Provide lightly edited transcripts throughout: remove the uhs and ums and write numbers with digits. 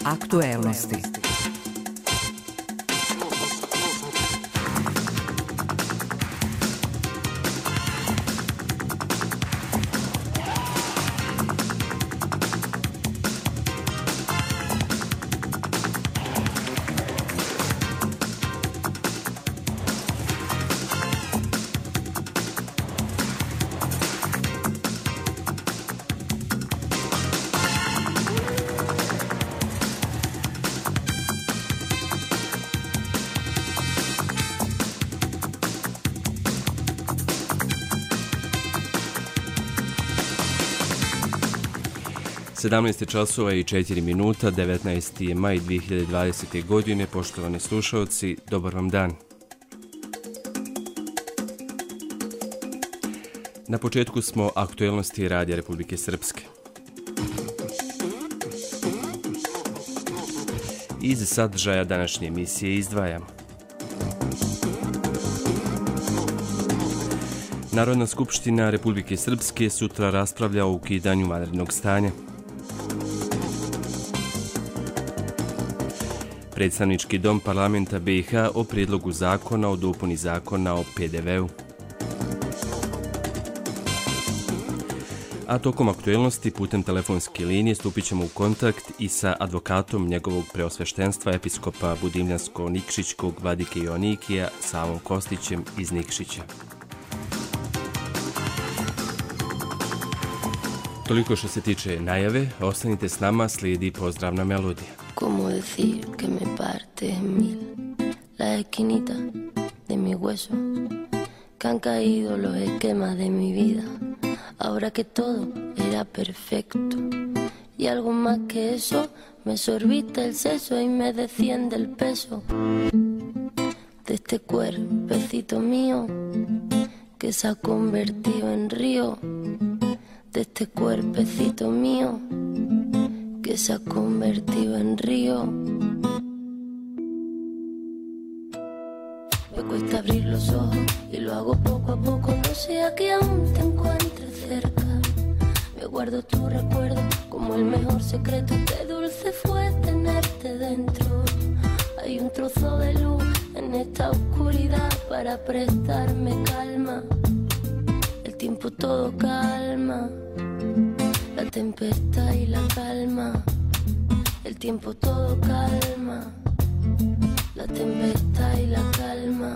Aktuelnosti. časova i 4 minuta, 19. je maj 2020. godine. Poštovani slušalci, dobar vam dan. Na početku smo aktuelnosti Radija Republike Srpske. Iz sadržaja današnje emisije izdvajamo. Narodna skupština Republike Srpske sutra raspravlja o ukidanju vanrednog stanja. Predstavnički dom parlamenta BiH o prijedlogu zakona o dopuni zakona o PDV-u. A tokom aktuelnosti putem telefonske linije stupit ćemo u kontakt i sa advokatom njegovog preosveštenstva episkopa Budimljansko-Nikšićkog vladike Joanikija Savom Kostićem iz Nikšića. Toliko što se tiče najave, ostanite s nama, slijedi pozdravna melodija. ¿Cómo decir que me parte en mil la esquinita de mi hueso? Que han caído los esquemas de mi vida, ahora que todo era perfecto. Y algo más que eso, me sorbiste el seso y me desciende el peso de este cuerpecito mío que se ha convertido en río. De este cuerpecito mío que se ha convertido en río. Me cuesta abrir los ojos y lo hago poco a poco. No sea que aún te encuentres cerca. Me guardo tu recuerdo como el mejor secreto. Qué dulce fue tenerte dentro. Hay un trozo de luz en esta oscuridad para prestarme calma. El tiempo todo calma. La tempestad y la calma, el tiempo todo calma, la tempestad y la calma.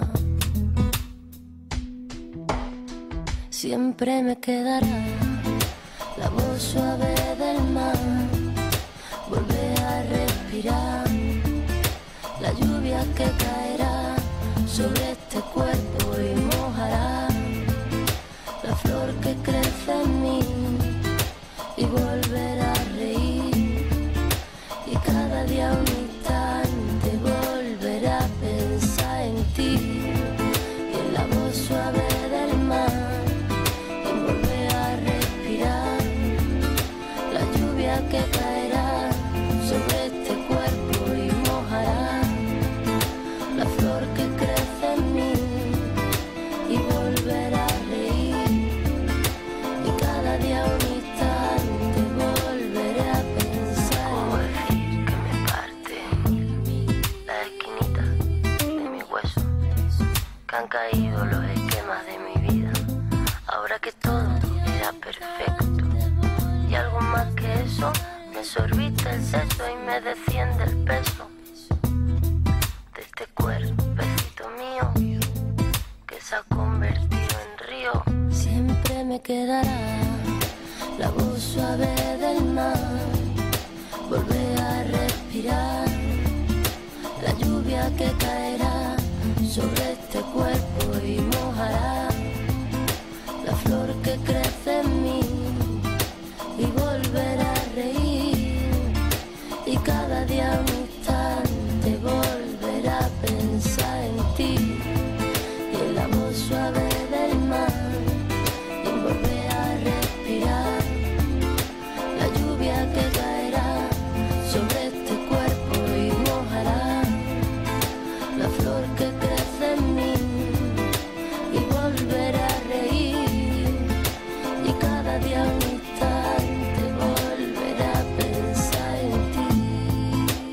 Siempre me quedará la voz suave del mar, volver a respirar, la lluvia que caerá sobre este cuerpo y mojará la flor que crece en mí. Y volver a reír, y cada día un instante volver a pensar en ti, y en la voz suave del mar, y volver a respirar, la lluvia que caerá sobre este cuerpo y mojará la flor que crece en mí, y volver a reír, y cada día un han caído los esquemas de mi vida, ahora que todo era perfecto. Y algo más que eso, me sorbiste el seso y me desciende el peso de este cuerpecito mío que se ha convertido en río. Siempre me quedará la voz suave del mar, volver a respirar, la lluvia que caerá sobre este cuerpo y mojará la flor que crece en mí, y volver a reír, y cada día un instante volver a pensar en ti, y en la voz suave del mar, y volver a respirar, la lluvia que caerá sobre este cuerpo y mojará la flor que crece en mí, y volver a reír, y cada día un instante volver a pensar en ti.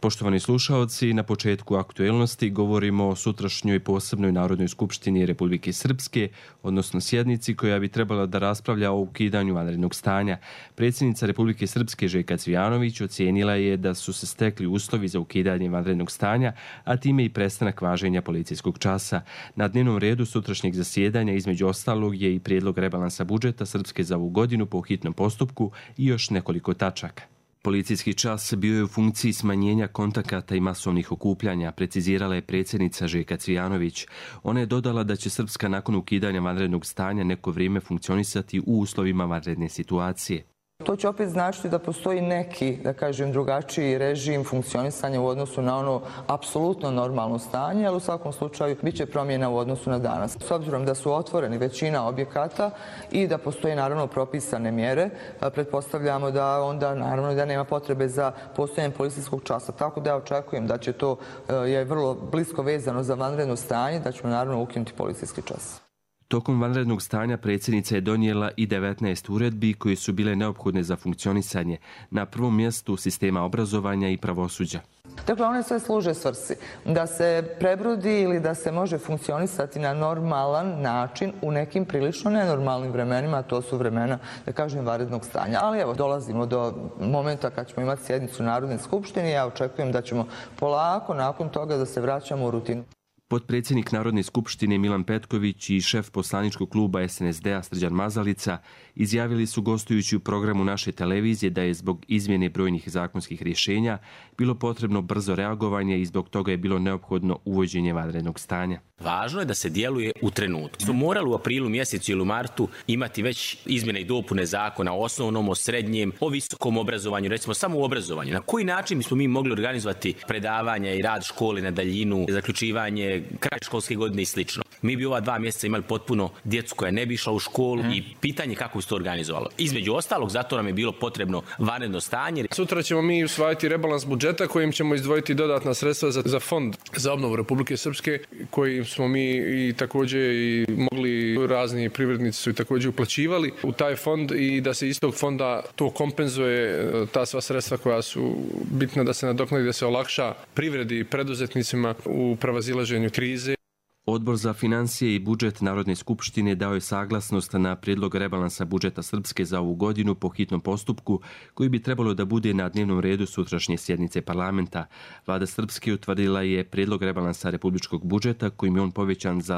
Poštovani slušaoci, na početku aktuelnosti govorimo o sutrašnjoj posebnoj Narodnoj skupštini Republike Srpske, odnosno sjednici koja bi trebala da raspravlja o ukidanju vanrednog stanja. Predsjednica Republike Srpske Željka Cvijanović ocijenila je da su se stekli uslovi za ukidanje vanrednog stanja, a time i prestanak važenja policijskog časa. Na dnevnom redu sutrašnjeg zasjedanja između ostalog je i prijedlog rebalansa budžeta Srpske za ovu godinu po hitnom postupku i još nekoliko tačaka. Policijski čas bio je u funkciji smanjenja kontakata i masovnih okupljanja, precizirala je predsjednica Željka Cvijanović. Ona je dodala da će Srpska nakon ukidanja vanrednog stanja neko vrijeme funkcionisati u uslovima vanredne situacije. To će opet značiti da postoji neki, da kažem, drugačiji režim funkcionisanja u odnosu na ono apsolutno normalno stanje, ali u svakom slučaju bit će promjena u odnosu na danas. S obzirom da su otvoreni većina objekata i da postoje naravno propisane mjere, pretpostavljamo da onda naravno da nema potrebe za postojanje policijskog časa. Tako da ja očekujem da će to je vrlo blisko vezano za vanredno stanje, da ćemo naravno ukinuti policijski čas. Tokom vanrednog stanja predsjednica je donijela i 19 uredbi koje su bile neophodne za funkcionisanje, na prvom mjestu sistema obrazovanja i pravosuđa. Dakle, one sve služe svrsi da se prebrodi ili da se može funkcionisati na normalan način u nekim prilično nenormalnim vremenima, a to su vremena, da kažem, vanrednog stanja. Ali evo, dolazimo do momenta kad ćemo imati sjednicu Narodne skupštine i ja očekujem da ćemo polako nakon toga da se vraćamo u rutinu. Potpredsjednik Narodne skupštine Milan Petković i šef poslaničkog kluba SNSD-a Srđan Mazalica izjavili su gostujući u programu naše televizije da je zbog izmjene brojnih zakonskih rješenja bilo potrebno brzo reagovanje i zbog toga je bilo neophodno uvođenje vanrednog stanja. Važno je da se djeluje u trenutku. Smo morali u aprilu mjesecu ili u martu imati već izmjene i dopune zakona o osnovnom, o srednjem, o visokom obrazovanju, recimo samo u obrazovanju. Na koji način bismo mi mogli organizovati predavanja i rad škole na daljinu, zaključivanje kraj školske godine i slično. Mi bi ova 2 mjeseca imali potpuno djecu koja ne bi išla u školu i pitanje kako bi se to organizovalo. Između ostalog, zato nam je bilo potrebno vanredno stanje. Sutra ćemo mi usvajati rebalans budžeta kojim ćemo izdvojiti dodatna sredstva za fond za obnovu Republike Srpske, koji smo mi i također i mogli, razni privrednici su i također uplaćivali u taj fond i da se iz tog fonda to kompenzuje, ta sva sredstva koja su bitna da se nadoknadi, da se olakša privredi i preduzetnicima u prevazilaženju krize. Odbor za financije i budžet Narodne skupštine dao je saglasnost na prijedlog rebalansa budžeta Srpske za ovu godinu po hitnom postupku koji bi trebalo da bude na dnevnom redu sutrašnje sjednice parlamenta. Vlada Srpske utvrdila je prijedlog rebalansa republičkog budžeta kojim je on povećan za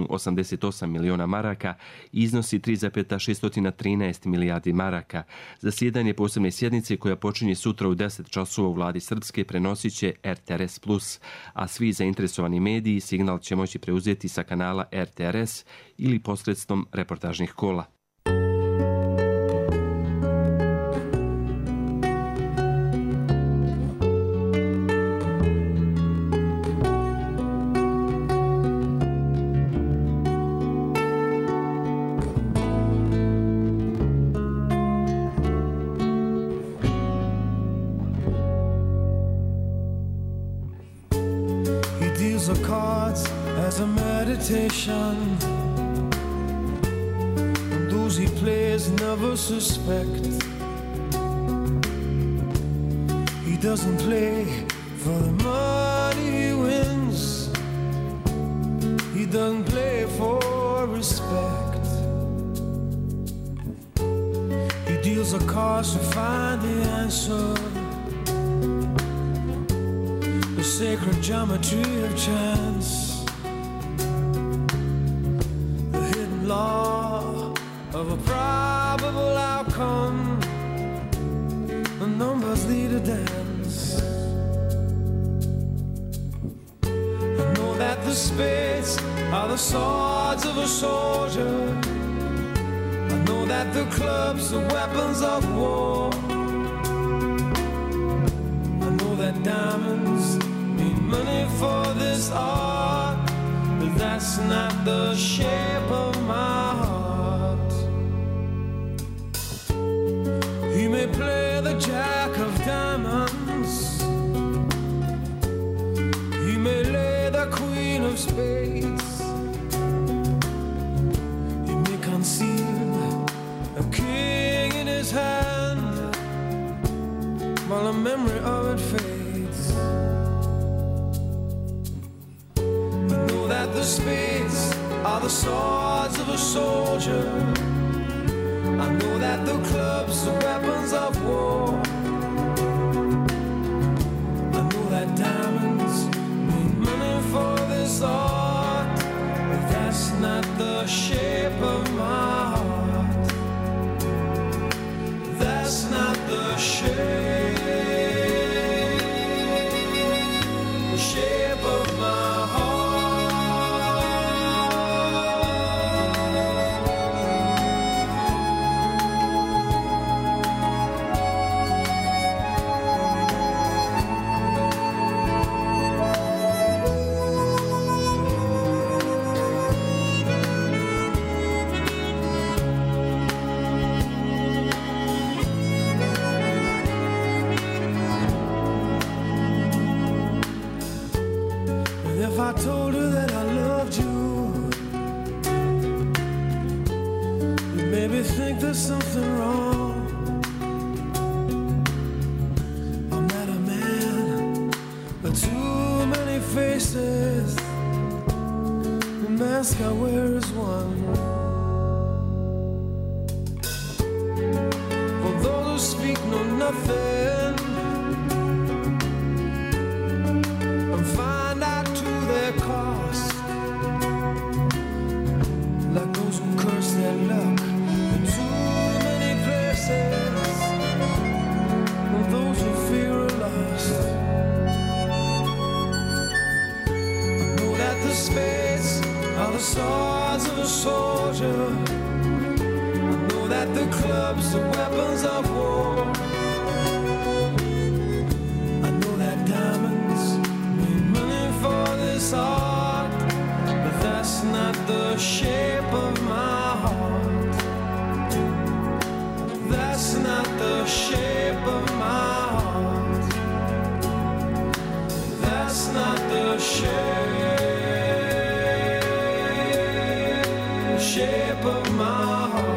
188 miliona maraka i iznosi 3,613 milijardi maraka. Zasjedanje posebne sjednice koja počinje sutra u 10 časova u Vladi Srpske prenosit će RTRS+, a svi zainteresovani mediji signal će moći preuzeti sa kanala RTRS ili posredstvom reportažnih kola. As a meditation, and those he plays never suspect. He doesn't play for the money he wins. He doesn't play for respect. He deals the cards to find the answer. The sacred geometry of chance. Law of a probable outcome. The numbers lead a dance. I know that the spades are the swords of a soldier. I know that the clubs are weapons of war. I know that diamonds mean money for this art. But that's not the shape of my heart. He may play the jack of diamonds. He may lay the queen of spades. He may conceal a king in his hand while the memory of it fades. that the spades are the swords of a soldier. I know that the clubs are weapons of war. I know that diamonds mean money for this art, but that's not the shape of my heart. That's not the shape of my heart. If I told her that I loved you, you'd maybe think there's something wrong. I'm not a man, but too many faces. The mask I wear is one. For those who speak know nothing and find out to their cost, like those who curse their luck in too many places, or those who fear are lost. I know that the spades are the swords of a soldier. I know that the clubs are weapons of war. I know that diamonds mean money for this art, but that's not the shape of my heart. That's not the shape of my heart. That's not the shape of my heart.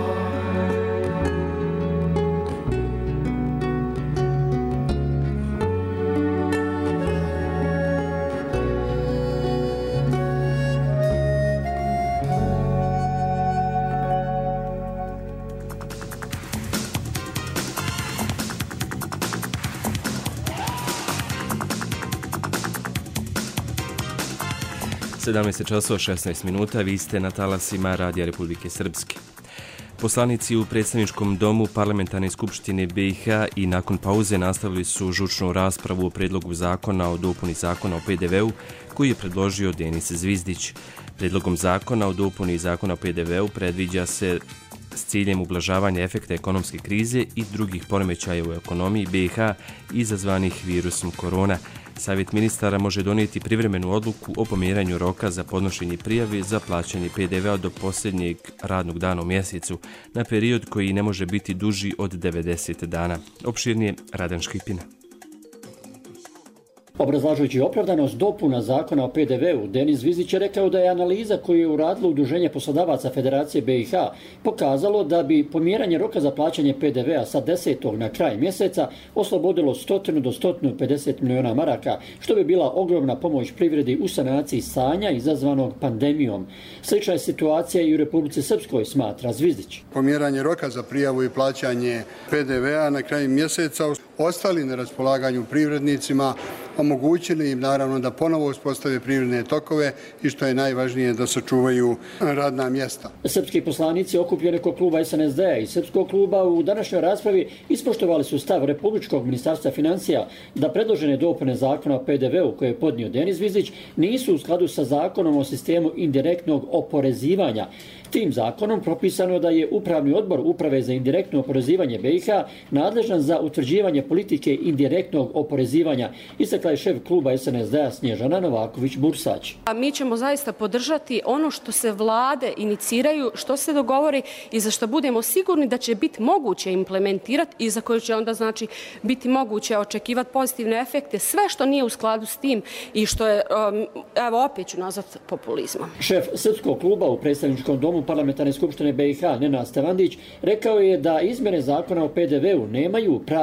Sedamnaest časova 16 minuta, vi ste na talasima Radija Republike Srpske. Poslanici u predstavničkom domu Parlamentarne skupštine BiH i nakon pauze nastavili su žučnu raspravu o predlogu zakona o dopuni zakona o PDV-u koji je predložio Denis Zvizdić. Predlogom zakona o dopuni zakona o PDV-u predviđa se s ciljem ublažavanja efekta ekonomske krize i drugih poremećaja u ekonomiji BiH izazvanih virusom korona. Savjet ministara može donijeti privremenu odluku o pomjeranju roka za podnošenje prijave za plaćanje PDV-a do posljednjeg radnog dana u mjesecu na period koji ne može biti duži od 90 dana. Opširnije Radan Škipina. Obrazlažujući opravdanost dopuna zakona o PDV-u, Denis Zvizdić je rekao da je analiza koju je uradilo Udruženje poslodavaca Federacije BiH pokazalo da bi pomjeranje roka za plaćanje PDV-a sa 10. na kraj mjeseca oslobodilo 100 do 150 miliona maraka, što bi bila ogromna pomoć privredi u sanaciji stanja izazvanog pandemijom. Slična je situacija i u Republici Srpskoj, smatra Zvizdić. Pomjeranje roka za prijavu i plaćanje PDV-a na kraju mjeseca ostali na raspolaganju privrednicima, omogućili im naravno da ponovo uspostave privredne tokove i što je najvažnije da sačuvaju radna mjesta. Srpski poslanici okupljeni kod kluba SNSD-a i Srpskog kluba u današnjoj raspravi ispoštovali su stav Republičkog ministarstva financija da predložene dopune zakona o PDV-u koje je podnio Denis Zvizdić nisu u skladu sa zakonom o sistemu indirektnog oporezivanja. Tim zakonom propisano da je Upravni odbor Uprave za indirektno oporezivanje BiH nadležan za utvrđivanje politike indirektnog oporezivanja, istakla je šef kluba SNSD-a Snježana Novaković-Bursać. Mi ćemo zaista podržati ono što se vlade iniciraju, što se dogovori i za što budemo sigurni da će biti moguće implementirati i za koje će onda znači biti moguće očekivati pozitivne efekte, sve što nije u skladu s tim i što je, evo opet ću nazvat, populizmom. Šef Srpskog kluba u predstavničkom domu Parlamentarne skupštine BiH Nenad Stevandić rekao je da izmjene zakona o PDV-u nemaju pravi efekt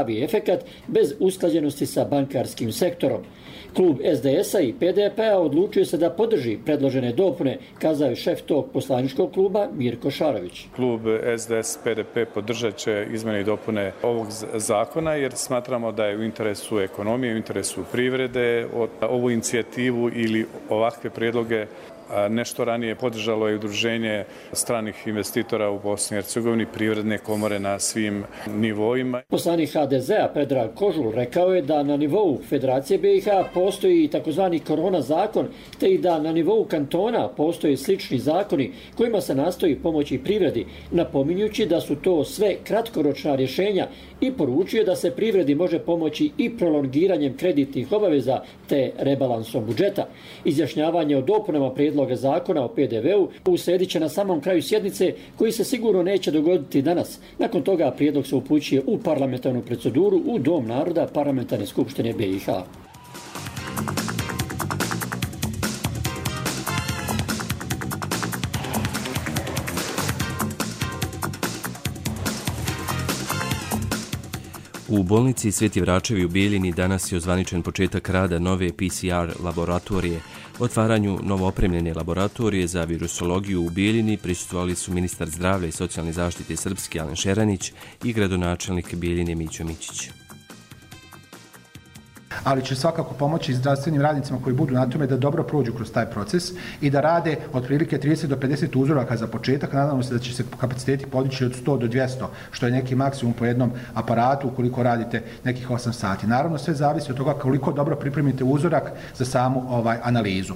projekat bez usklađenosti sa bankarskim sektorom. Klub SDS-a i PDP-a odlučio se da podrži predložene dopune, kazao je šef tog poslaničkog kluba Mirko Šarović. Klub SDS-PDP podržat će izmjene i dopune ovog zakona jer smatramo da je u interesu ekonomije, u interesu privrede. Ovu inicijativu ili ovakve prijedloge nešto ranije podržalo je udruženje stranih investitora u Bosni i Hercegovini, privredne komore na svim nivoima. Poslanik HDZ-a Predrag Kožul rekao je da na nivou Federacije BiH postoji takozvani korona zakon, te i da na nivou kantona postoje slični zakoni kojima se nastoji pomoći privredi, napominjući da su to sve kratkoročna rješenja i poručuje da se privredi može pomoći i prolongiranjem kreditnih obaveza te rebalansom budžeta. Izjašnjavanje o dopunama prijedloga zakona o PDV-u usledit će na samom kraju sjednice koji se sigurno neće dogoditi danas. Nakon toga prijedlog se upućuje u parlamentarnu proceduru u Dom naroda Parlamentarne skupštine BiH. U bolnici Sveti Vračevi u Bijeljini danas je ozvaničen početak rada nove PCR laboratorije. Otvaranju novoopremljene laboratorije za virusologiju u Bijeljini prisustvovali su ministar zdravlja i socijalne zaštite Srpske Alen Šeranić i gradonačelnik Bijeljine Mićo Mićić. Ali će svakako pomoći zdravstvenim radnicima koji budu na tome da dobro prođu kroz taj proces i da rade otprilike 30 do 50 uzoraka za početak. Nadamo se da će se kapaciteti podići od 100 do 200, što je neki maksimum po jednom aparatu ukoliko radite nekih 8 sati. Naravno, sve zavisi od toga koliko dobro pripremite uzorak za samu analizu.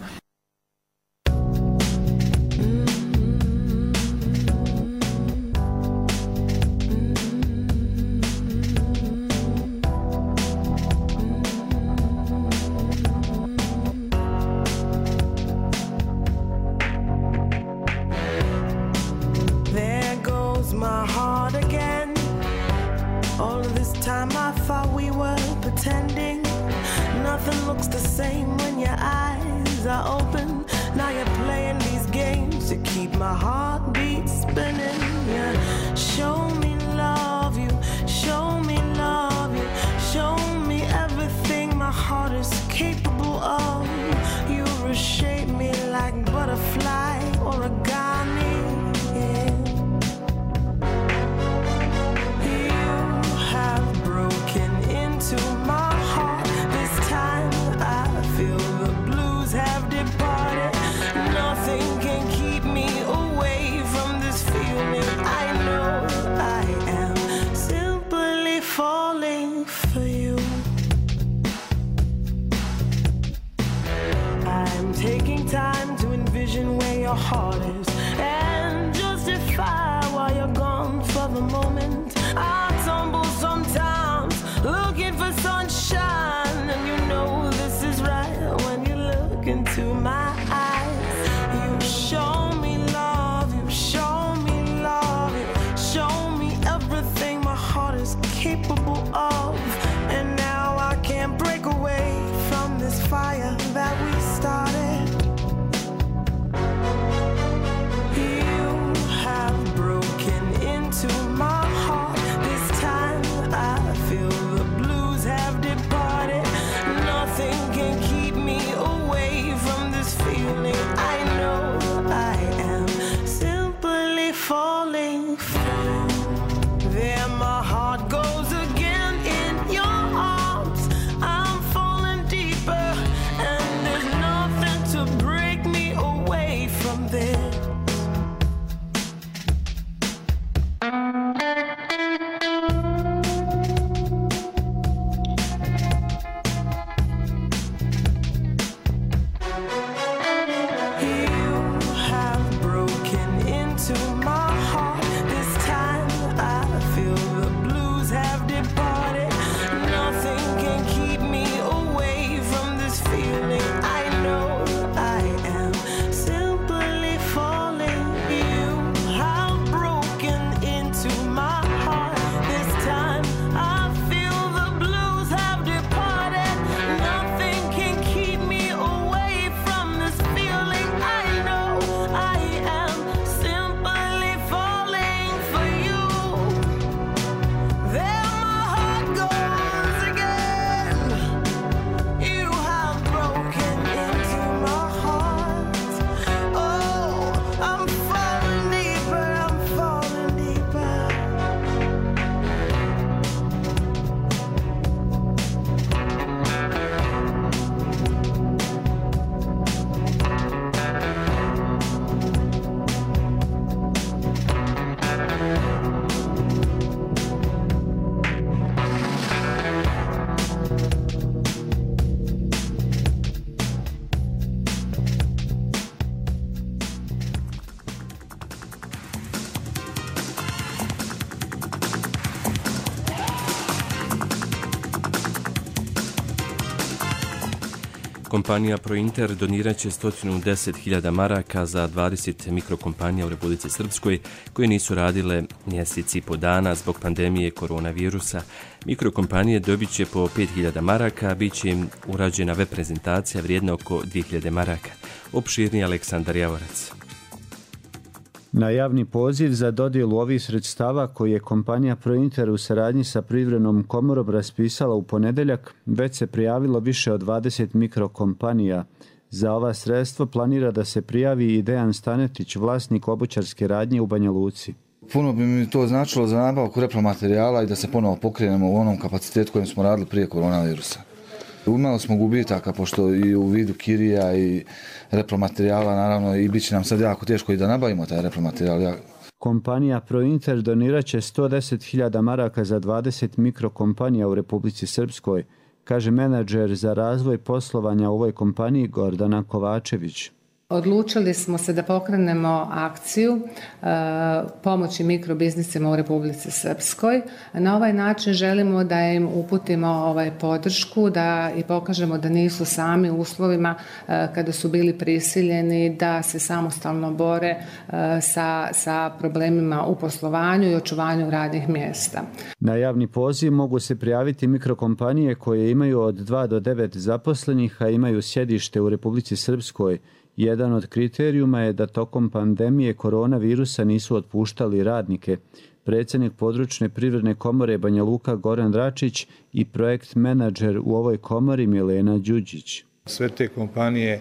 Kompanija Prointer donirat će 110.000 maraka za 20 mikrokompanija u Republici Srpskoj koje nisu radile mjeseci i po dana zbog pandemije koronavirusa. Mikrokompanije dobit će po 5.000 maraka, bit će im urađena web prezentacija vrijedna oko 2.000 maraka. Opširniji Aleksandar Javorac. Na javni poziv za dodjelu ovih sredstava koji je kompanija Prointer u saradnji sa Privrednom komorom raspisala u ponedjeljak, već se prijavilo više od 20 mikrokompanija. Za ova sredstva planira da se prijavi i Dejan Stanetić, vlasnik obućarske radnje u Banja Luci. Puno bi mi to značilo za nabavku repromaterijala i da se ponovo pokrenemo u onom kapacitetu kojem smo radili prije koronavirusa. Imali smo gubitaka, pošto i u vidu kirija i repromaterijala, naravno, i bit će nam sad jako teško i da nabavimo taj repromaterijal. Kompanija Prointer donirat će 110.000 maraka za 20 mikrokompanija u Republici Srpskoj, kaže menadžer za razvoj poslovanja u ovoj kompaniji Gordana Kovačević. Odlučili smo se da pokrenemo akciju pomoći mikrobiznisima u Republici Srpskoj. Na ovaj način želimo da im uputimo podršku, da i pokažemo da nisu sami u uslovima kada su bili prisiljeni da se samostalno bore sa problemima u poslovanju i očuvanju radnih mjesta. Na javni poziv mogu se prijaviti mikrokompanije koje imaju od 2 do 9 zaposlenih, a imaju sjedište u Republici Srpskoj. Jedan od kriterijuma je da tokom pandemije koronavirusa nisu otpuštali radnike. Predsjednik područne privredne komore Banja Luka Goran Dračić i projekt menadžer u ovoj komori Milena Đuđić. Sve te kompanije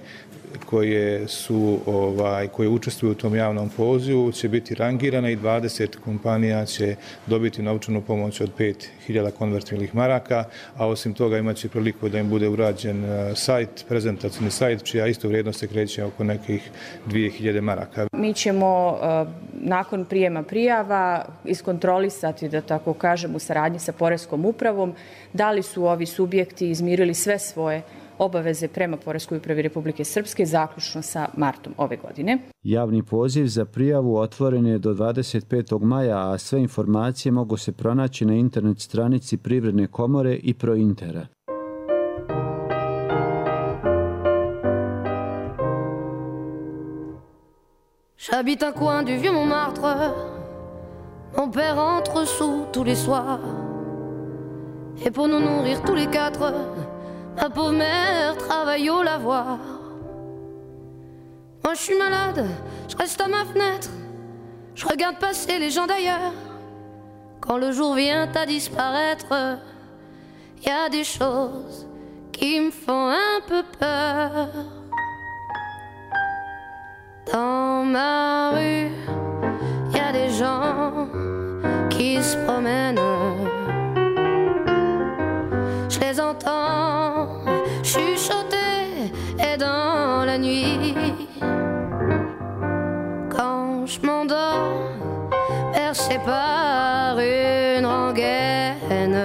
koje učestvuju u tom javnom pozivu će biti rangirane i 20 kompanija će dobiti novčanu pomoć od 5.000 konvertibilnih maraka, a osim toga imat će priliku da im bude urađen sajt, prezentacijni sajt, čija isto vrijednost se kreće oko nekih 2.000 maraka. Mi ćemo nakon prijema prijava iskontrolisati, da tako kažem, u saradnji sa Poreskom upravom, da li su ovi subjekti izmirili sve svoje obaveze prema Poreskoj upravi Republike Srpske, zaključno sa martom ove godine. Javni poziv za prijavu otvoren je do 25. maja, a sve informacije mogu se pronaći na internet stranici Privredne komore i Prointera. J'habite un coin du vieux Montmartre. Mon père rentre sous tous les soirs. Et pour nous nourrir tous les quatre, ma pauvre mère travaille au lavoir. Moi je suis malade, je reste à ma fenêtre. Je regarde passer les gens d'ailleurs. Quand le jour vient à disparaître, y a des choses qui me font un peu peur. Dans ma rue, y a des gens qui se promènent. Je les entends chuchoter et dans la nuit, quand je m'endors, bercé par une rengaine,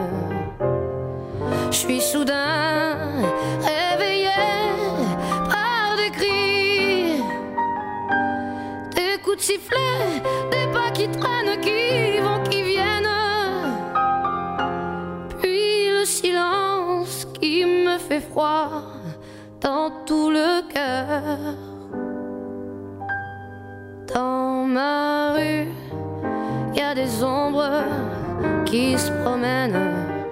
je suis soudain réveillé par des cris, des coups de sifflet, des pas qui traînent, qui vont, qui viennent, puis le silence qui me fait froid dans tout le cœur. Dans ma rue, y a des ombres qui se promènent,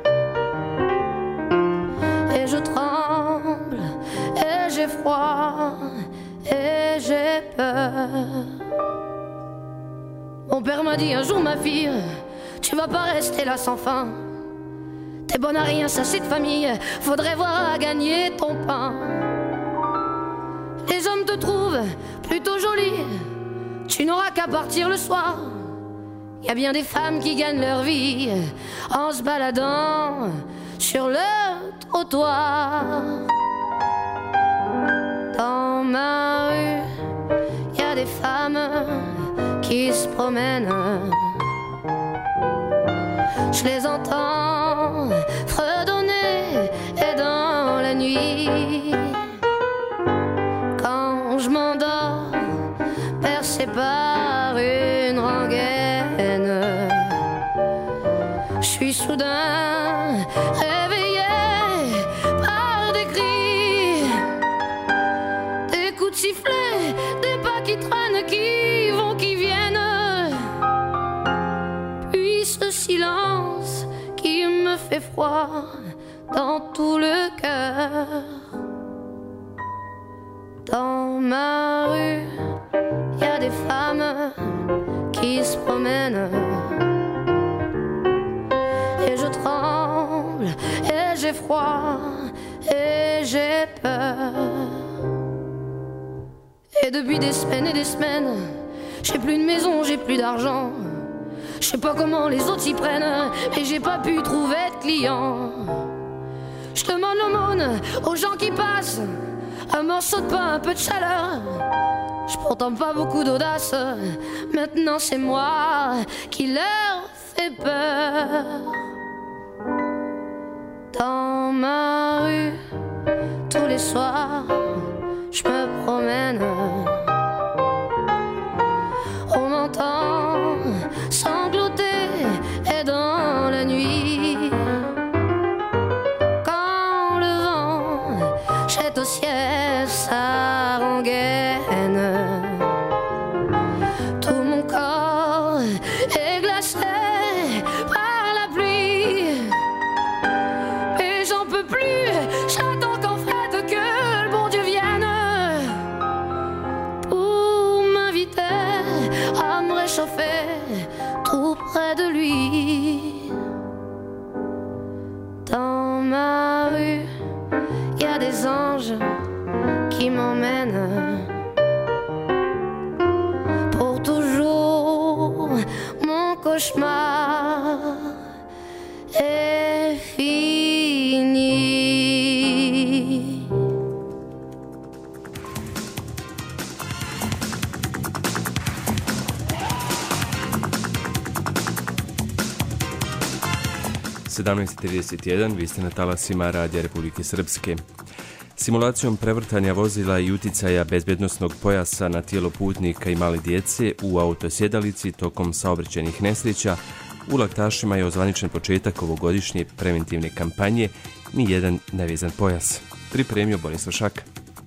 et je tremble, et j'ai froid, et j'ai peur. Mon père m'a dit un jour, ma fille, tu vas pas rester là sans fin. T'es bonne à rien, ça c'est de famille, faudrait voir à gagner ton pain. Les hommes te trouvent plutôt jolie, tu n'auras qu'à partir le soir. Y a bien des femmes qui gagnent leur vie en se baladant sur le trottoir. Dans ma rue, y a des femmes qui se promènent. Je les entends fredonner et dans la nuit, quand je m'endors, bercé par une rengaine, je suis soudain réveillé par des cris, fait froid dans tout le cœur. Dans ma rue, y a des femmes qui se promènent. Et je tremble, et j'ai froid, et j'ai peur. Et depuis des semaines, j'ai plus de maison, j'ai plus d'argent. Je sais pas comment les autres s'y prennent, mais j'ai pas pu trouver de clients. Je demande l'aumône aux gens qui passent, un morceau de pain, un peu de chaleur. Je pourtant pas beaucoup d'audace, maintenant c'est moi qui leur fais peur. Dans ma rue, tous les soirs, je me promène. On m'entend sangloter et dans la nuit, quand le vent jette au ciel sa rengaine, tout mon corps est glacé par la pluie. Et j'en peux plus, j'attends qu'en fait que le bon Dieu vienne pour m'inviter à me réchauffer tout près de lui. Dans ma rue, y a des anges qui m'emmènent. Pour toujours, mon cauchemar est fini. (17:31), vi ste na talasima Radija Republike Srpske. Simulacijom prevrtanja vozila i uticaja bezbjednosnog pojasa na tijelo putnika i male djece u autosjedalici tokom saobraćajnih nesreća, u Laktašima je ozvaničen početak ovogodišnje preventivne kampanje Nijedan nevezan pojas. Pripremio Boris Vršak.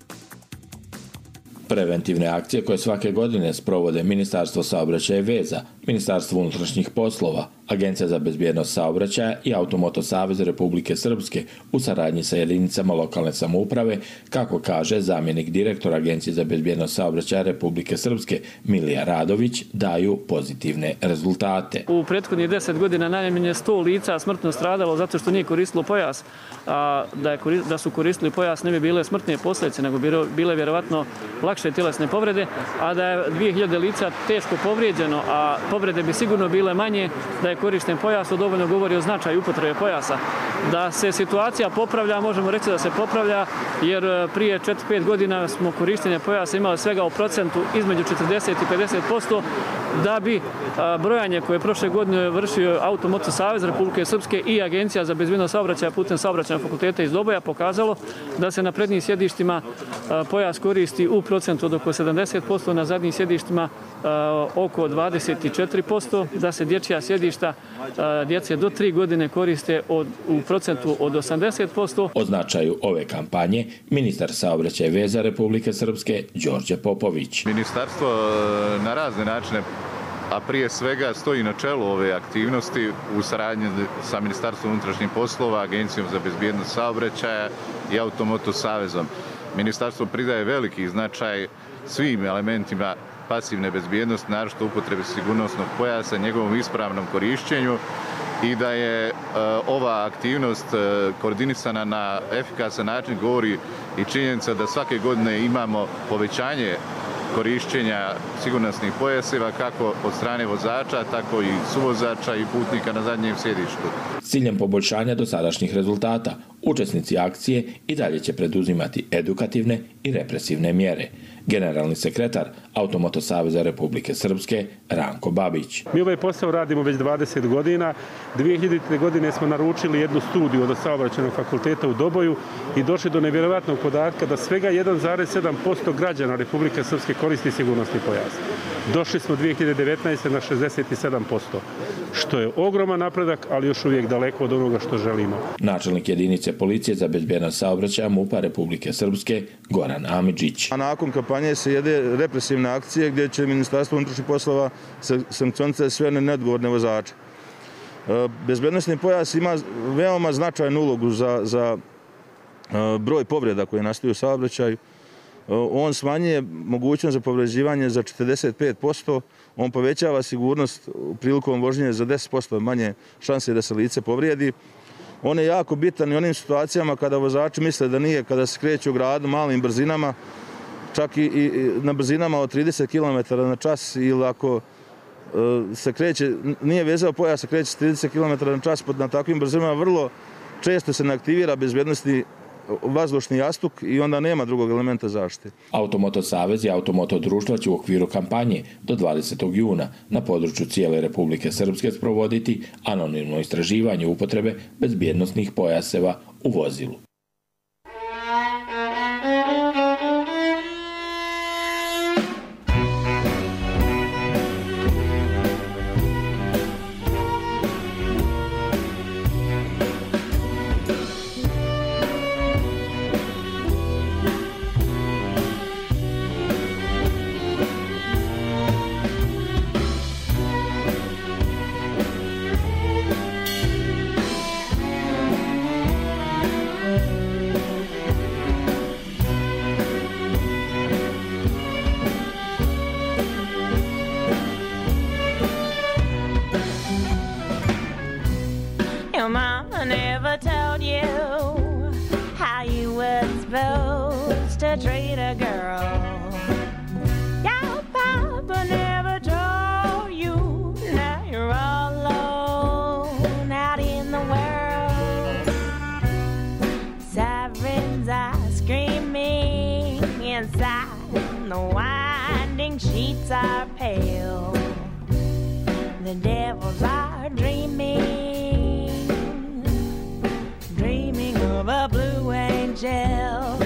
Preventivne akcije koje svake godine sprovode Ministarstvo saobraćaja i veza, Ministarstvo unutrašnjih poslova, Agencija za bezbjednost saobraćaja i Automoto savez Republike Srpske u saradnji sa jedinicama lokalne samouprave, kako kaže zamjenik direktora Agencije za bezbjednost saobraćaja Republike Srpske Milija Radović, daju pozitivne rezultate. U prethodnih 10 godina najmanje 100 lica smrtno stradalo zato što nije koristilo pojas. A da su koristili pojas ne bi bile smrtne posljedice, nego bi bile vjerovatno lakše tjelesne povrede, a da je 2000 lica teško povrijeđeno, a povrede bi sigurno bile manje da je korišten pojas, to dovoljno govori o značaju upotrebe pojasa. Da se situacija popravlja, možemo reći da se popravlja, jer prije 4-5 godina smo korištenje pojasa imali svega u procentu između 40 i 50%, da bi brojanje koje je prošle godine vršio Automoto savez Republike Srpske i Agencija za bezbjednost saobraćaja putem saobraćajnog fakulteta iz Doboja pokazalo da se na prednjim sjedištima pojas koristi u procentu od oko 70%, na zadnjim sjedištima oko 24%, da se dječja sjedišta djece do 3 godine koriste u procentu od 80%. O značaju ove kampanje ministar saobraćaja i veza Republike Srpske Đorđe Popović. Ministarstvo na razne načine, a prije svega stoji na čelu ove aktivnosti u saradnji sa Ministarstvom unutrašnjih poslova, Agencijom za bezbjednost saobraćaja i Automoto savezom. Ministarstvo pridaje veliki značaj svim elementima pasivne bezbjednosti, naročito upotrebi sigurnosnog pojasa, njegovom ispravnom korišćenju i da je ova aktivnost koordinisana na efikasan način govori i činjenica da svake godine imamo povećanje korišćenja sigurnosnih pojaseva kako od strane vozača, tako i suvozača i putnika na zadnjem sjedištu. S ciljem poboljšanja dosadašnjih rezultata, učesnici akcije i dalje će preduzimati edukativne i represivne mjere. Generalni sekretar Automoto saveza Republike Srpske Ranko Babić. Mi ovaj posao radimo već 20 godina. 2000. godine smo naručili jednu studiju od saobraćajnog fakulteta u Doboju i došli do nevjerovatnog podatka da svega 1,7% građana Republike Srpske koristi sigurnosni pojas. Došli smo 2019. na 67%, što je ogroman napredak, ali još uvijek daleko od onoga što želimo. Načelnik jedinice policije za bezbjednost saobraćaja MUP-a Republike Srpske Goran Amidžić. A nakon kampanje se jede represivne akcije gdje će Ministarstvo unutrašnjih poslova sankcionisati sve neodgovorne vozače. Bezbednosni pojas ima veoma značajnu ulogu za broj povreda koje nastaju u saobraćaju. On smanjuje mogućnost za povređivanje za 45%, on povećava sigurnost prilikom vožnje za 10% manje šanse da se lice povrijedi. On je jako bitan i onim situacijama kada vozači misle da nije, kada se kreću u gradu malim brzinama, čak i na brzinama od 30 km na čas, ili ako se kreće, nije vezao pojas, se kreće s 30 km na čas na takvim brzinama, vrlo često se ne aktivira bezbednosni vazdušni jastuk i onda nema drugog elementa zaštite. Automoto Savez i Automoto društva će u okviru kampanje do 20. juna na području cijele Republike Srpske sprovoditi anonimno istraživanje upotrebe bezbjednosnih pojaseva u vozilu. Your mama never told you how you were supposed to treat a girl. Your papa never told you. Now you're all alone out in the world. Sirens are screaming inside. The winding sheets are pale. The devils are dreaming of a blue angel.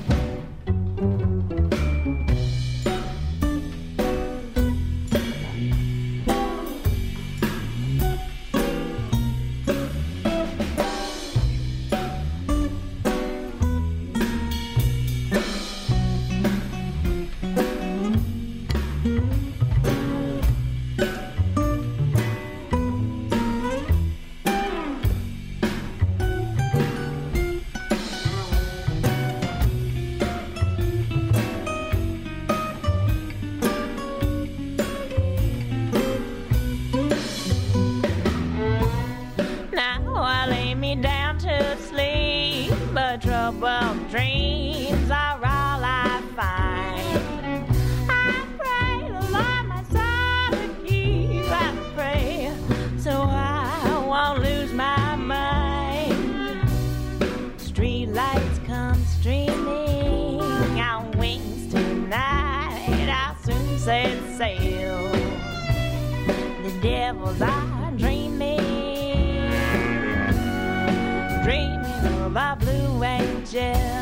Troubled dreams are all I find. I pray the Lord my soul to keep. I pray so I won't lose my mind. Street lights come streaming on wings tonight. I'll soon set sail. The devils are dreaming of a blue angel.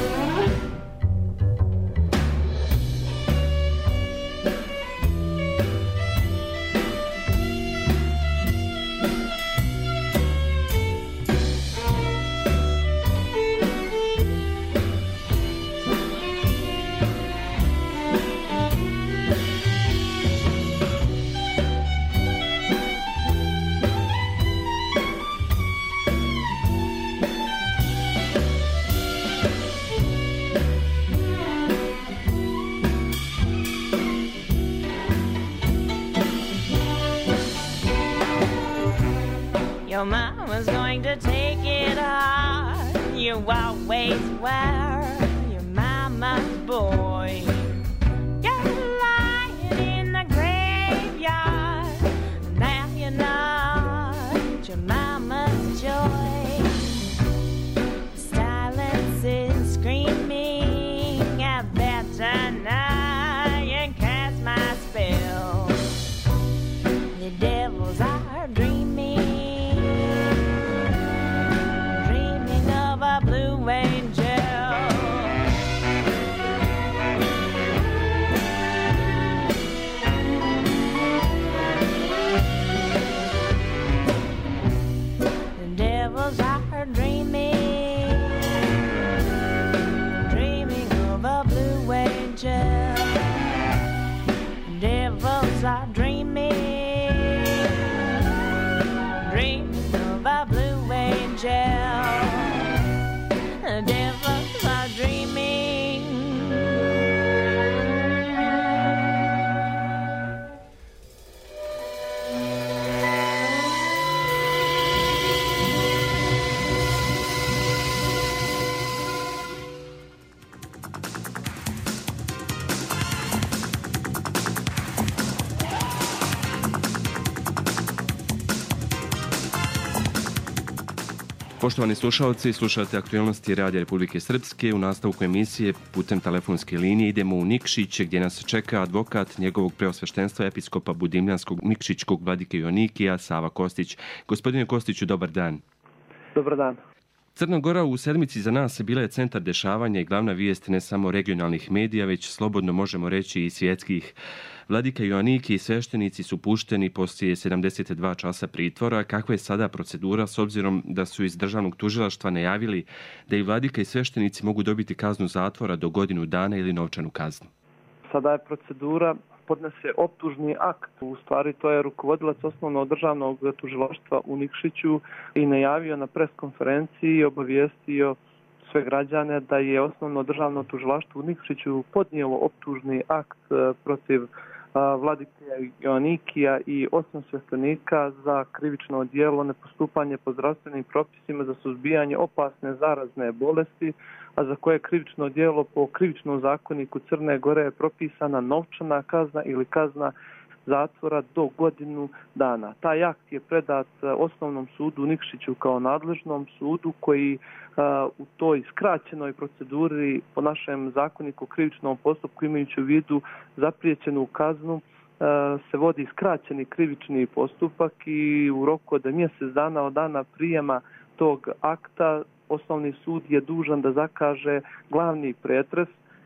Your mama's going to take it hard. You always were your mama's boy. You're lying in the graveyard. Now you're not your mama's joy. Silence is screaming at that tonight and cast my spell. The devils are dreaming of a blue angel. The devils are dreaming of a blue angel. The devils are dreaming Poštovani slušalci, slušate aktualnosti Radija Republike Srpske. U nastavku emisije putem telefonske linije idemo u Nikšić, gdje nas čeka advokat njegovog preosveštenstva episkopa Budimljanskog Nikšićkog vladike Joannikija Sava Kostić. Gospodine Kostiću, dobar dan. Dobar dan. Crna Gora u sedmici za nas bila je centar dešavanja i glavna vijest ne samo regionalnih medija, već slobodno možemo reći i svjetskih. Vladika Joannikij i sveštenici su pušteni poslije 72 časa pritvora. Kakva je sada procedura s obzirom da su iz državnog tužilaštva najavili da i vladika i sveštenici mogu dobiti kaznu zatvora do godinu dana ili novčanu kaznu? Sada je procedura, podnese optužni akt. U stvari to je rukovodilac osnovnog državnog tužilaštva u Nikšiću i najavio na preskonferenciji i obavijestio sve građane da je osnovno državno tužilaštvo u Nikšiću podnijelo optužni akt protiv vladike Joannikija i 8 sveštenika za krivično djelo nepostupanje po zdravstvenim propisima za suzbijanje opasne zarazne bolesti, a za koje krivično djelo po krivičnom zakoniku Crne Gore je propisana novčana kazna ili kazna zatvora do godinu dana. Taj akt je predat osnovnom sudu u Nikšiću kao nadležnom sudu koji u toj skraćenoj proceduri po našem zakoniku krivičnom postupku imajući u vidu zapriječenu kaznu se vodi skraćeni krivični postupak i u roku od mjesec dana od dana prijema tog akta osnovni sud je dužan da zakaže glavni pretres.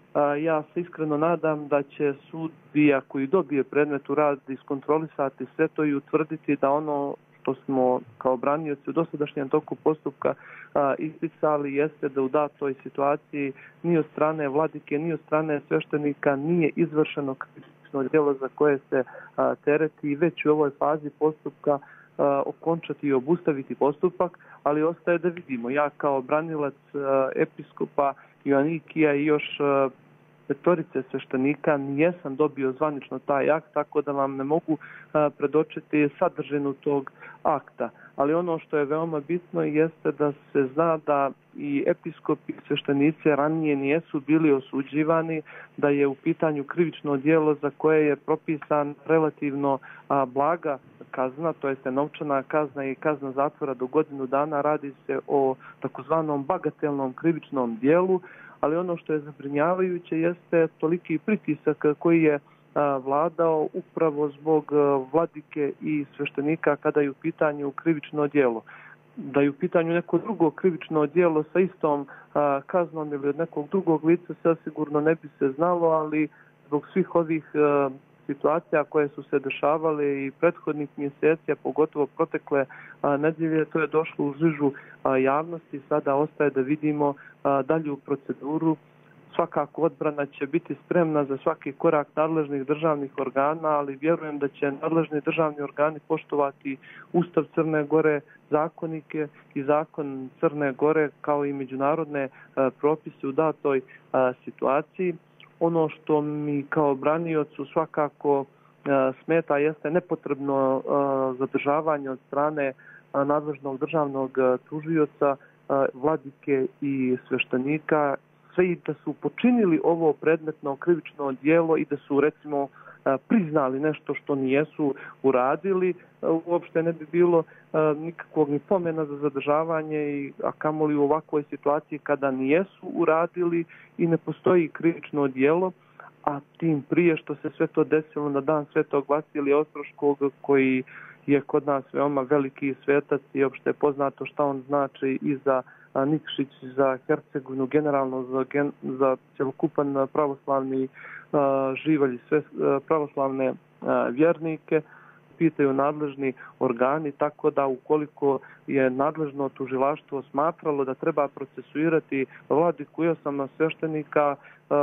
Ja se iskreno nadam da će sudija koji dobije predmet u rad iskontrolisati sve to i utvrditi da ono što smo kao branioci u dosadašnjem toku postupka isticali jeste da u datoj situaciji ni od strane vladike, ni od strane sveštenika nije izvršeno krivično djelo za koje se tereti i već u ovoj fazi postupka okončati i obustaviti postupak, ali ostaje da vidimo. Ja kao branilac episkopa Joannikija i još petorice sveštenika nijesam dobio zvanično taj akt, tako da vam ne mogu predočiti sadržinu tog akta. Ali ono što je veoma bitno jeste da se zna da i episkopi i sveštenici ranije nijesu bili osuđivani, da je u pitanju krivično djelo za koje je propisan relativno blaga kazna, to jeste novčana kazna i kazna zatvora do godinu dana. Radi se o takozvanom bagatelnom krivičnom djelu, ali ono što je zabrinjavajuće jeste toliki pritisak koji je vladao upravo zbog vladike i sveštenika kada je u pitanju krivično djelo. Da je u pitanju neko drugo krivično djelo sa istom kaznom ili od nekog drugog lica sve sigurno ne bi se znalo, ali zbog svih ovih situacija koje su se dešavale i prethodnih mjeseci, a pogotovo protekle nedjelje, to je došlo u žižu javnosti. Sada ostaje da vidimo dalju proceduru. Svakako odbrana će biti spremna za svaki korak nadležnih državnih organa, ali vjerujem da će nadležni državni organi poštovati Ustav Crne Gore, zakonike i zakon Crne Gore kao i međunarodne propise u datoj situaciji. Ono što mi kao braniocu svakako smeta jeste nepotrebno zadržavanje od strane nadležnog državnog tužioca, vladike i sveštenika, sve i da su počinili ovo predmetno krivično djelo i da su recimo priznali nešto što nijesu uradili, uopšte ne bi bilo nikakvog ni pomena za zadržavanje, a kamoli u ovakvoj situaciji kada nijesu uradili i ne postoji krivično djelo, a tim prije što se sve to desilo na dan Svetog Vasilija Ostroškog, koji je kod nas veoma veliki svetac i uopšte je poznato šta on znači i za Nikšić, za Hercegovinu, generalno za cjelokupan pravoslavni živalj, sve pravoslavne vjernike, pitaju nadležni organi, tako da ukoliko je nadležno tužilaštvo smatralo da treba procesuirati vladiku i 8 sveštenika,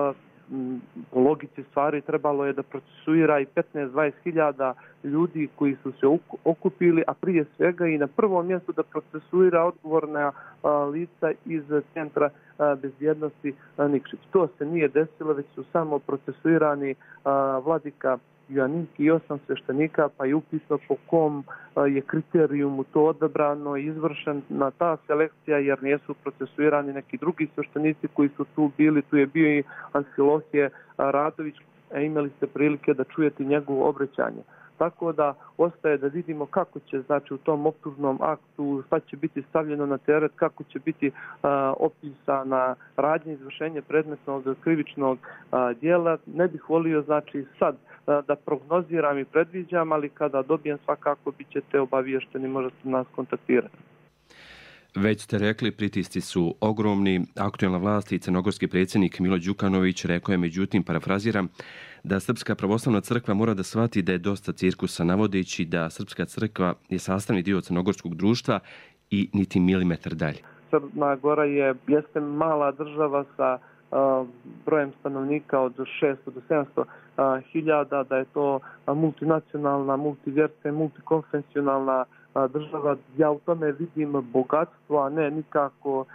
u logici stvari trebalo je da procesuira i 15-20 hiljada ljudi koji su se okupili, a prije svega i na prvom mjestu da procesuira odgovorna lica iz Centra bezbjednosti Nikšić. To se nije desilo, već su samo procesuirani vladika Joannikij i 8 sveštenika, pa je upisno po kom je kriterijumu to odabrano i izvršena ta selekcija, jer nijesu procesuirani neki drugi sveštenici koji su tu bili. Tu je bio i Amfilohije Radović, imali ste prilike da čujete njegovo obraćanje. Tako da ostaje da vidimo kako će, znači, u tom optužnom aktu, šta će biti stavljeno na teret, kako će biti opisana radnja izvršenja predmetnog krivičnog djela. Ne bih volio, znači, sad da prognoziram i predviđam, ali kada dobijem svakako bit ćete obaviješteni, možete nas kontaktirati. Već ste rekli, pritisci su ogromni. Aktuelna vlast i crnogorski predsjednik Milo Đukanović rekao je, međutim, parafraziram, da Srpska pravoslavna crkva mora da shvati da je dosta cirkusa, navodeći da Srpska crkva je sastavni dio crnogorskog društva i niti milimetar dalje. Crna Gora jeste mala država sa brojem stanovnika od 600 do 700 hiljada, da je to multinacionalna, multivjerska i multikonfesionalna država. Ja u tome vidim bogatstvo, a ne nikako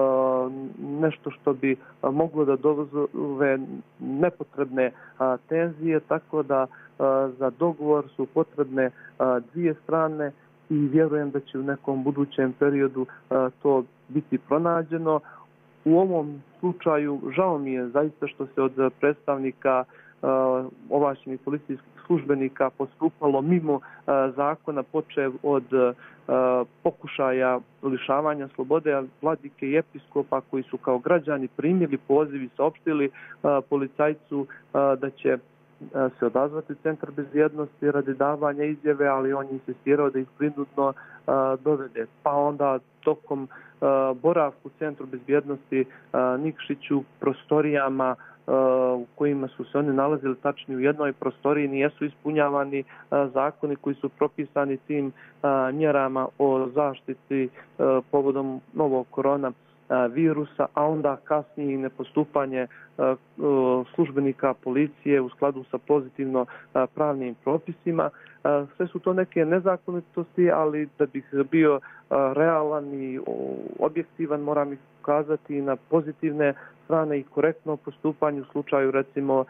nešto što bi moglo da dozove nepotrebne tenzije, tako da za dogovor su potrebne dvije strane i vjerujem da će u nekom budućem periodu to biti pronađeno. U ovom slučaju žao mi je zaista što se od predstavnika ovlašćenih policijskih službenika postupalo mimo zakona, počev od pokušaja lišavanja slobode vladike i episkopa koji su kao građani primili poziv i saopštili policajcu da će se odazvati Centar bezbjednosti radi davanja izjave, ali on je insistirao da ih prinudno dovede. Pa onda tokom boravku u Centru bezbjednosti Nikšiću, prostorijama u kojima su se oni nalazili, tačni u jednoj prostoriji, nijesu ispunjavani zakoni koji su propisani tim mjerama o zaštiti povodom novog korona virusa, a onda kasnije i nepostupanje službenika policije u skladu sa pozitivno pravnim propisima. Sve su to neke nezakonitosti, ali da bih bio realan i objektivan moram ih ukazati na pozitivne strane i korektno postupanje u slučaju, recimo,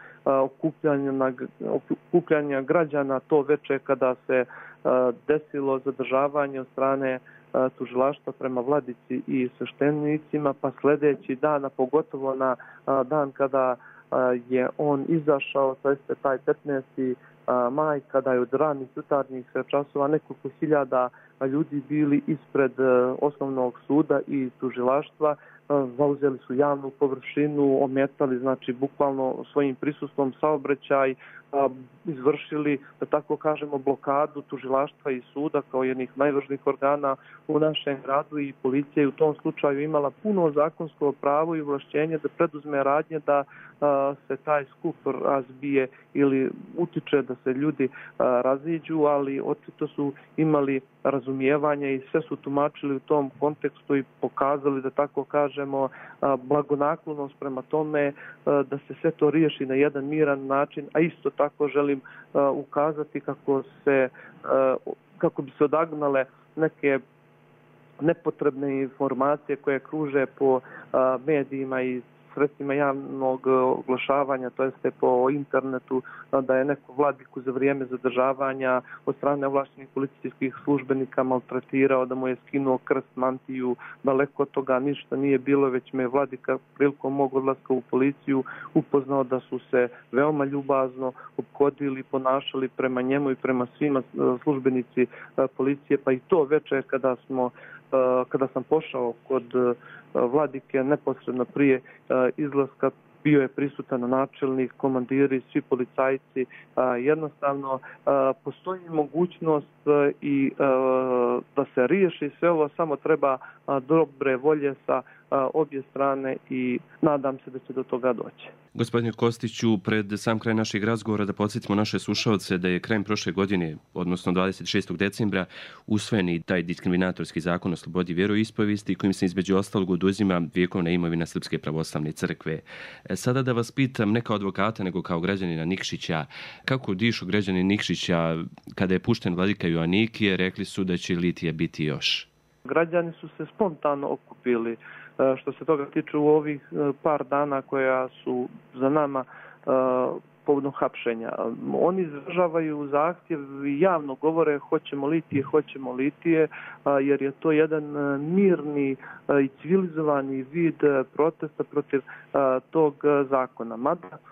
okupljanja građana to veče kada se desilo zadržavanje od strane tužilaštva prema vladici i sveštenicima, pa sljedeći dan, a pogotovo na dan kada je on izašao, to jeste taj 15. maj, kada je od ranih jutarnjih časova nekoliko hiljada ljudi bili ispred osnovnog suda i tužilaštva, zauzeli su javnu površinu, ometali, znači, bukvalno svojim prisustvom saobraćaj, izvršili, da tako kažemo, blokadu tužilaštva i suda kao jednih najvažnijih organa u našem gradu, i policija je u tom slučaju imala puno zakonsko pravo i ovlašćenje da preduzme radnje da se taj skup razbije ili utiče da se ljudi raziđu, ali očito su imali razumijevanje i sve su tumačili u tom kontekstu i pokazali, da tako kažemo, blagonaklonost prema tome da se sve to riješi na jedan miran način, a isto tako želim ukazati kako bi se odagnale neke nepotrebne informacije koje kruže po medijima i sredstvima javnog oglašavanja, to jeste po internetu, da je neko vladiku za vrijeme zadržavanja od strane ovlaštenih policijskih službenika maltretirao, da mu je skinuo krst, mantiju. Daleko od toga ništa nije bilo, već me vladika prilikom mog odlaska u policiju upoznao da su se veoma ljubazno ophodili, ponašali prema njemu i prema svima službenici policije, pa i to večer kada sam pošao kod vladike neposredno prije izlaska, bio je prisutan načelnik, komandiri, svi policajci. Jednostavno postoji mogućnost i da se riješi sve ovo, samo treba dobre volje sa obje strane i nadam se da će do toga doći. Gospodine Kostiću, pred sam kraj našeg razgovora da podsjetimo naše slušalce da je krajem prošle godine, odnosno 26. decembra, usvojen i taj diskriminatorski zakon o slobodi vjeroispovijesti kojim se između ostalog oduzima vjekovna imovina Srpske pravoslavne crkve. Sada da vas pitam, ne kao advokata nego kao građanina Nikšića, kako dišu građani Nikšića kada je pušten vladika Joanikije? Rekli su da će litije biti još. Građani su se spontano okupili. Što se toga tiče u ovih par dana koja su za nama povodom hapšenja. Oni izražavaju zahtjev i javno govore hoćemo litije, jer je to jedan mirni i civilizovani vid protesta protiv tog zakona. Mada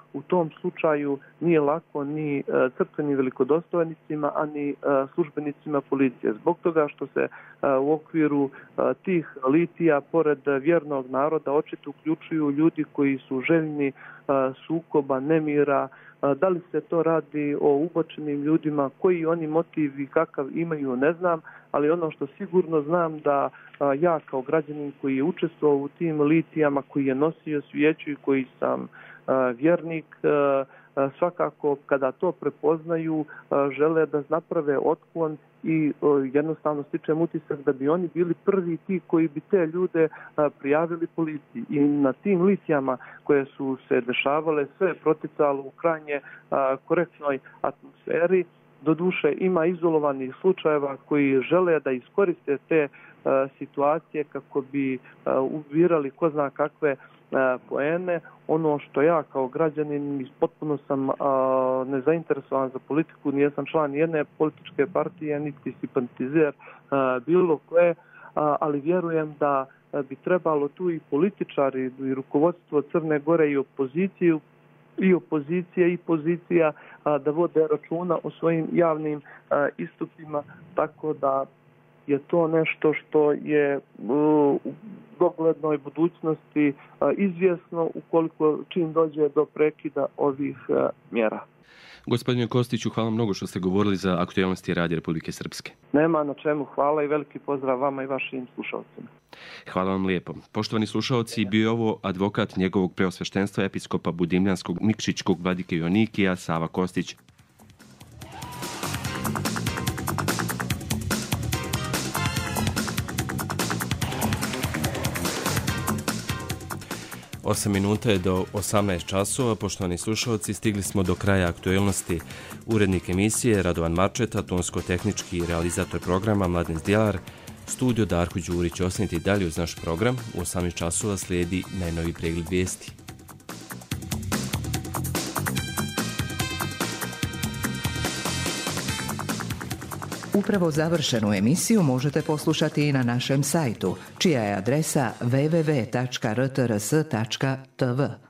u tom slučaju nije lako ni crkvenim velikodostojnicima, a ni službenicima policije. Zbog toga što se u okviru tih litija, pored vjernog naroda, očito uključuju ljudi koji su željni sukoba, nemira. Da li se to radi o ubočenim ljudima, koji oni motivi kakav imaju, ne znam, ali ono što sigurno znam da ja kao građanin koji je učestvovao u tim litijama, koji je nosio svijeću i koji sam vjernik, svakako kada to prepoznaju žele da naprave otklon i jednostavno stičem utisak da bi oni bili prvi ti koji bi te ljude prijavili policiji. I na tim litijama koje su se dešavale sve je proticalo u krajnje korektnoj atmosferi. Doduše ima izolovanih slučajeva koji žele da iskoriste te situacije kako bi ubirali ko zna kakve poene. Ono što ja kao građanin potpuno sam nezainteresovan za politiku, nijesam član jedne političke partije, niti simpatizer bilo koje, ali vjerujem da bi trebalo tu i političari i rukovodstvo Crne Gore i opozicija i pozicija da vode računa o svojim javnim istupima, tako da je to nešto što je u doglednoj budućnosti izvjesno ukoliko čim dođe do prekida ovih mjera. Gospodine Kostiću, hvala mnogo što ste govorili za aktualnosti Radija Republike Srpske. Nema na čemu, hvala i veliki pozdrav vama i vašim slušalcima. Hvala vam lijepo. Poštovani slušalci, bio je ovo advokat njegovog preosveštenstva episkopa Budimljanskog Nikšićkog vladike Joanikija Sava Kostić. Osam minuta je do 18 časova. Poštovani slušalci, stigli smo do kraja aktualnosti. Urednik emisije Radovan Marčeta, tonsko-tehnički realizator programa Mladen Zdjelar, studio Darko Đurić. Ostanite dalje uz naš program. U 18 časova slijedi najnoviji pregled vijesti. Upravo završenu emisiju možete poslušati i na našem sajtu, čija je adresa www.rtrs.tv.